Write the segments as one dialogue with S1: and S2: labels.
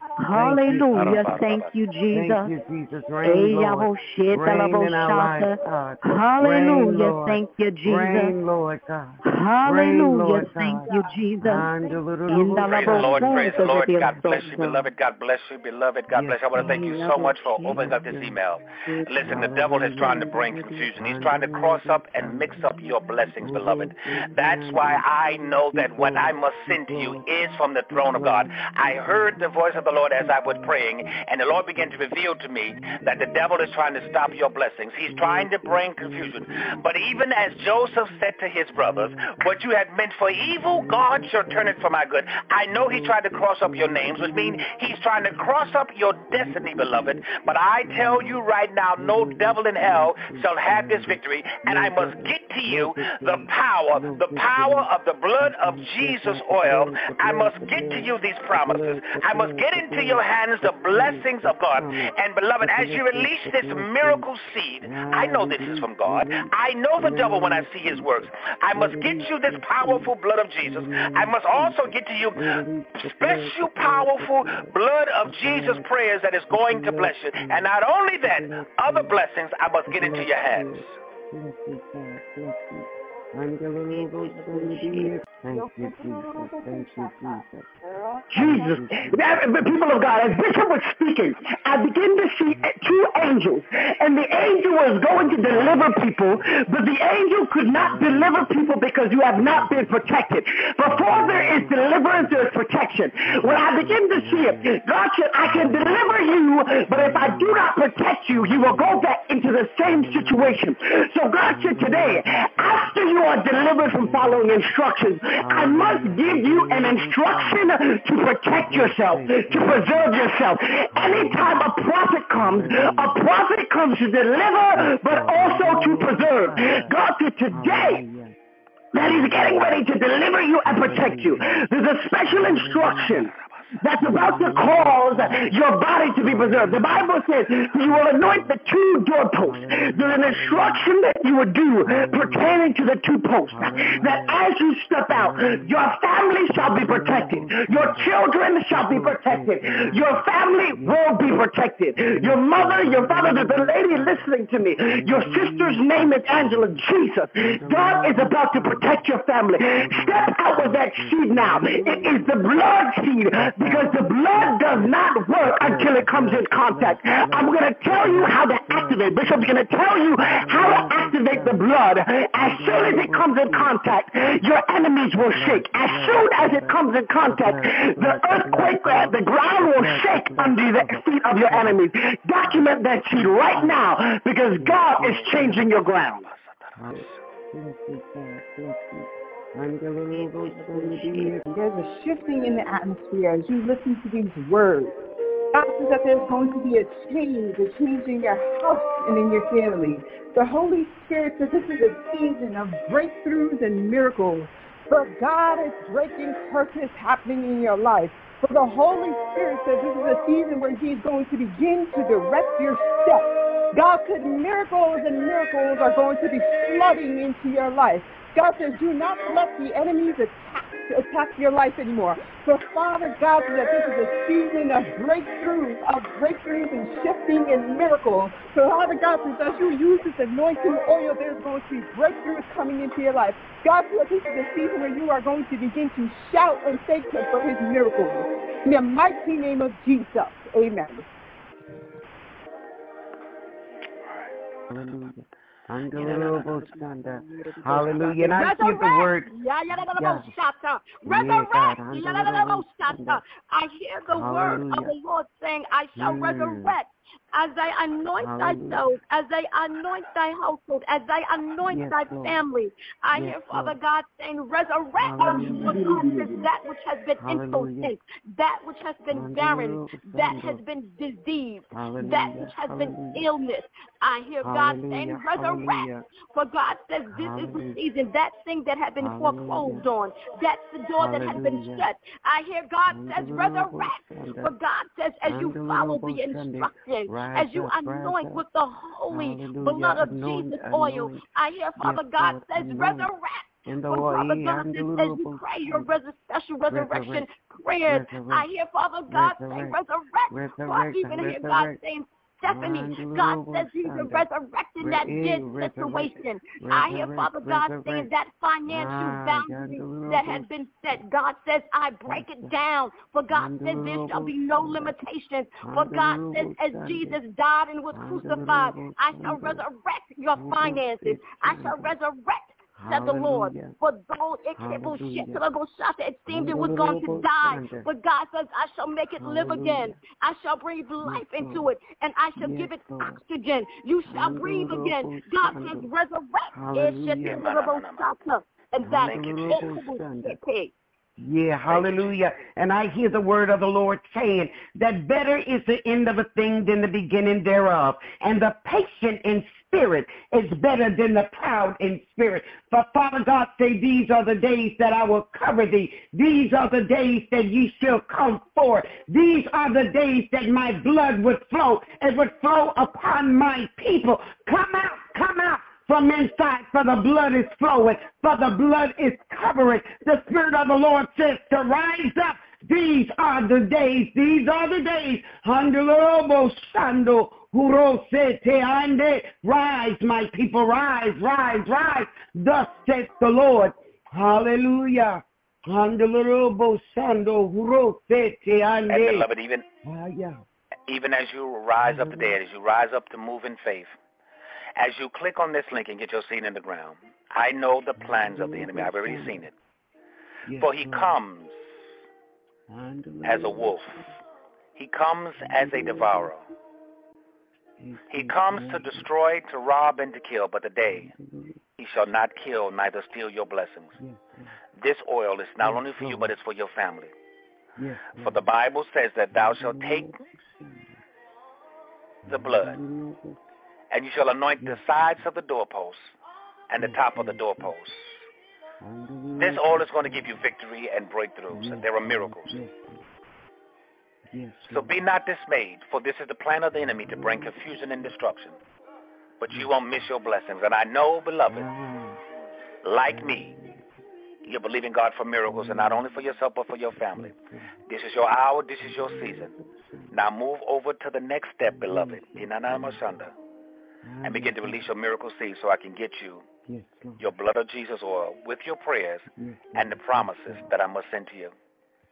S1: Hallelujah. Thank you,
S2: Thank
S1: Jesus.
S2: you, Jesus. Reign, Lord. Reign in our lives, God. Reign,
S1: Hallelujah.
S2: Lord.
S1: Thank you, Jesus.
S2: Reign, Lord God. Reign,
S1: Hallelujah.
S2: Lord
S1: Thank
S2: God.
S1: you, Jesus. In the
S3: Praise the
S1: labo
S3: Lord, praise the
S1: punta de
S3: Lord.
S1: Dios
S3: God bless you,
S1: soto.
S3: beloved. God bless you, beloved. God
S2: Yes,
S3: bless you. I want to thank you so much for opening up this
S2: yes.
S3: email. Listen, the devil is trying to
S2: Hallelujah.
S3: bring confusion. He's trying to cross up and mix up your blessings, beloved. That's why I know that what I must send to you is from the throne of God. I heard the voice of the Lord as I was praying, and the Lord began to reveal to me that the devil is trying to stop your blessings. He's trying to bring confusion. But even as Joseph said to his brothers, what you had meant for evil, God shall turn it for my good. I know he tried to cross up your names, which means he's trying to cross up your destiny, beloved. But I tell you right now, no devil in hell shall have this victory, and I must get to you the power of the blood of Jesus oil. I must get to you these promises. I must get into your hands the blessings of God. And beloved, as you release this miracle seed, I know this is from God. I know the devil when I see his works. I must get you this powerful blood of Jesus. I must also get to you special powerful blood of Jesus prayers that is going to bless you. And not only that, other blessings I must get into your hands.
S2: Thank you, Jesus. Thank you, Jesus.
S4: Jesus. The people of God, as Bishop was speaking, I began to see two angels, and the angel was going to deliver people, but the angel could not deliver people because you have not been protected. Before there is deliverance, there is protection. When I begin to see it, God said, I can deliver you, but if I do not protect you, you will go back into the same situation. So God said today, after you are delivered from following instructions, I must give you an instruction to protect yourself, to preserve yourself. Anytime a prophet comes to deliver, but also to preserve. God said today, that he's getting ready to deliver you and protect you. There's a special instruction that's about to cause your body to be preserved. The Bible says you will anoint the two doorposts. There's an instruction that you would do pertaining to the two posts. That as you step out, your family shall be protected. Your children shall be protected. Your family will be protected. Your mother, your father, there's a lady listening to me. Your sister's name is Angela. Jesus. God is about to protect your family. Step out with that seed now. It is the blood seed, because the blood does not work until it comes in contact. I'm going to tell you how to activate. Bishop's going to tell you how to activate the blood. As soon as it comes in contact, your enemies will shake. As soon as it comes in contact, the earthquake, the ground will shake under the feet of your enemies. Document that seed right now, because God is changing your ground.
S5: There's a shifting in the atmosphere as you listen to these words. God says that there's going to be a change in your house and in your family. The Holy Spirit says this is a season of breakthroughs and miracles. For God is breaking purpose happening in your life. For the Holy Spirit says this is a season where He's going to begin to direct your steps. God said miracles are going to be flooding into your life. God says, do not let the enemies attack your life anymore. So, Father God, says that this is a season of breakthroughs and shifting and miracles. So, Father God, says as you use this anointing oil, there's going to be breakthroughs coming into your life. God says this is a season where you are going to begin to shout and thank Him for His miracles. In the mighty name of Jesus, amen.
S2: Hallelujah. Hallelujah. And I hear the word.
S1: Resurrect. I hear the word of the Lord saying, I shall resurrect. As I anoint thyself, as I anoint thy household, as I anoint thy family, I hear Father God saying, resurrect. For God says that which has been impotent, that which has been barren, that has been disease, that which has been illness. I hear God saying, resurrect. For God says this is the season, that thing that had been foreclosed on, that's the door that had been shut. I hear God says, resurrect. For God says, as you follow the instructions, as you anoint with the holy blood of Jesus oil, I hear Father God says, resurrect.
S2: In the
S1: But
S2: way,
S1: Father God, as you pray your special resurrection prayers, I hear Father God say resurrect. I even hear God saying, Stephanie, God says he's resurrecting that dead situation. I hear Father God saying that financial boundary that has been set. God says, I break it down. For God says there shall be no limitations. For God says, as Jesus died and was crucified, I shall resurrect your finances. I shall resurrect, said the Lord. For though it seemed it was going to die, but God says, I shall make it live again. I shall breathe life into it, and I shall give it oxygen. You shall breathe again. God says, resurrect. And that
S2: yeah, hallelujah. And I hear the word of the Lord saying that better is the end of a thing than the beginning thereof. And the patient in spirit is better than the proud in spirit. For Father God say, these are the days that I will cover thee. These are the days that ye shall come forth. These are the days that my blood would flow. It would flow upon my people. Come out from inside, for the blood is flowing, for the blood is covering. The Spirit of the Lord says to rise up. These are the days. Rise, my people, rise. Thus says the Lord. Hallelujah. And beloved,
S3: even as you rise up today, as you rise up to move in faith, as you click on this link and get your seed in the ground, I know the plans of the enemy. I've already seen it. For he comes as a wolf. He comes as a devourer. He comes to destroy, to rob, and to kill, but today he shall not kill, neither steal your blessings. This oil is not only for you, but it's for your family. For the Bible says that thou shalt take the blood, and you shall anoint the sides of the doorposts and the top of the doorposts. This oil is going to give you victory and breakthroughs, and there are miracles. So be not dismayed, for this is the plan of the enemy to bring confusion and destruction. But you won't miss your blessings. And I know, beloved, like me, you're believing God for miracles, and not only for yourself, but for your family. This is your hour. This is your season. Now move over to the next step, beloved, and begin to release your miracle seed so I can get you your blood of Jesus oil with your prayers and the promises that I must send to you.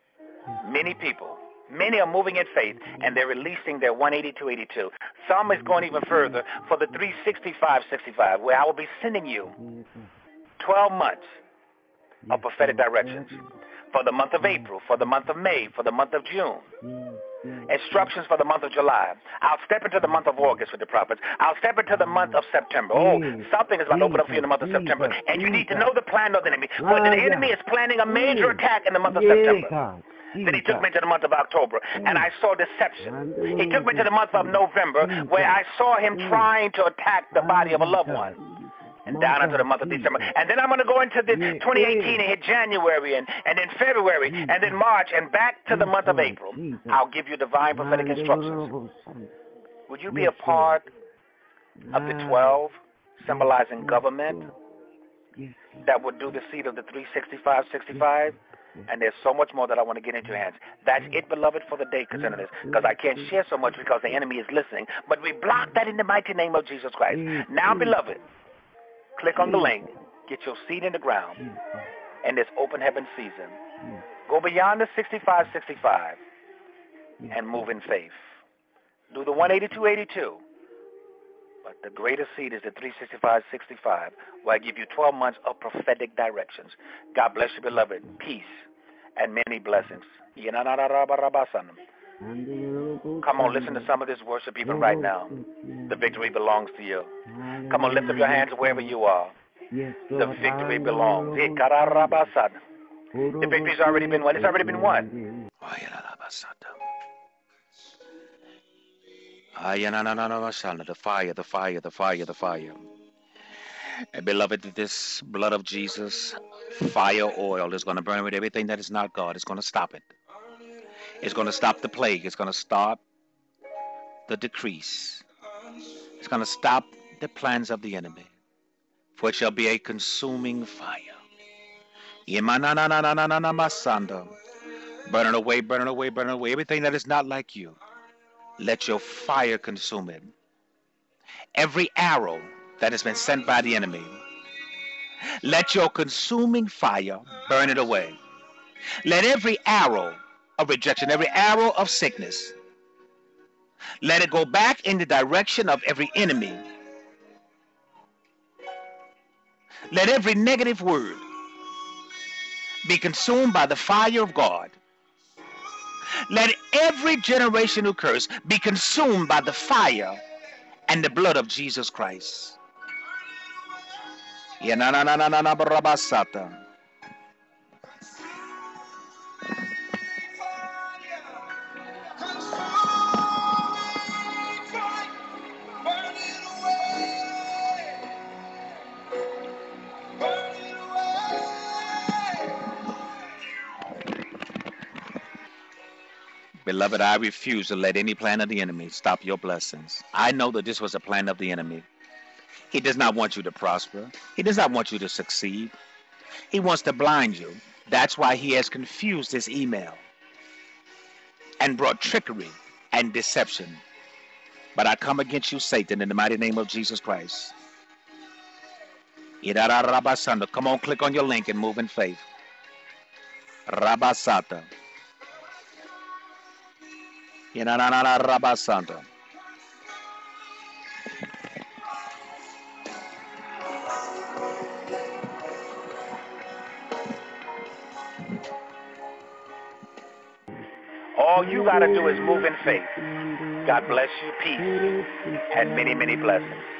S3: Many are moving in faith, and they're releasing their 182.82. Some is going even further for the 365.65, where I will be sending you 12 months of prophetic directions for the month of April, for the month of May, for the month of June. Instructions for the month of July. I'll step into the month of August with the prophets. I'll step into the month of September. Oh, something is about to open up for you in the month of September. And you need to know the plan of the enemy. For the enemy is planning a major attack in the month of September. Then he took me to the month of October, and I saw deception. He took me to the month of November, where I saw him trying to attack the body of a loved one. And down into the month of December. And then I'm going to go into the 2018 and hit January and then February and then March and back to the month of April. I'll give you divine prophetic instructions. Would you be a part of the 12 symbolizing government that would do the seed of the 365.65? And there's so much more that I want to get into your hands. That's it, beloved, for the day concerning this, because I can't share so much because the enemy is listening. But we block that in the mighty name of Jesus Christ. Now, beloved, click on the link, get your seed in the ground in this open heaven season. Go beyond the 65.65 and move in faith. Do the 182.82. But the greatest seed is the 365.65, where I give you 12 months of prophetic directions. God bless you, beloved. Peace and many blessings. Come on, listen to some of this worship even right now. The victory belongs to you. Come on, lift up your hands wherever you are. The victory belongs. The victory's already been won. It's already been won. The fire, the fire, the fire, the fire. And beloved, this blood of Jesus, fire oil, is going to burn with everything that is not God. It's going to stop it. It's going to stop the plague. It's going to stop the decrease. It's going to stop the plans of the enemy. For it shall be a consuming fire. Yemananananananamasanda. Burn it away, burn it away, burn it away. Everything that is not like you, let your fire consume it. Every arrow that has been sent by the enemy, let your consuming fire burn it away. Let every arrow of rejection, every arrow of sickness, let it go back in the direction of every enemy. Let every negative word be consumed by the fire of God. Let every generational curse be consumed by the fire and the blood of Jesus Christ. Beloved, I refuse to let any plan of the enemy stop your blessings. I know that this was a plan of the enemy. He does not want you to prosper. He does not want you to succeed. He wants to blind you. That's why he has confused his email and brought trickery and deception. But I come against you, Satan, in the mighty name of Jesus Christ. Come on, click on your link and move in faith. Rabasata. Rabasanta. All you got to do is move in faith. God bless you, peace, and many, many blessings.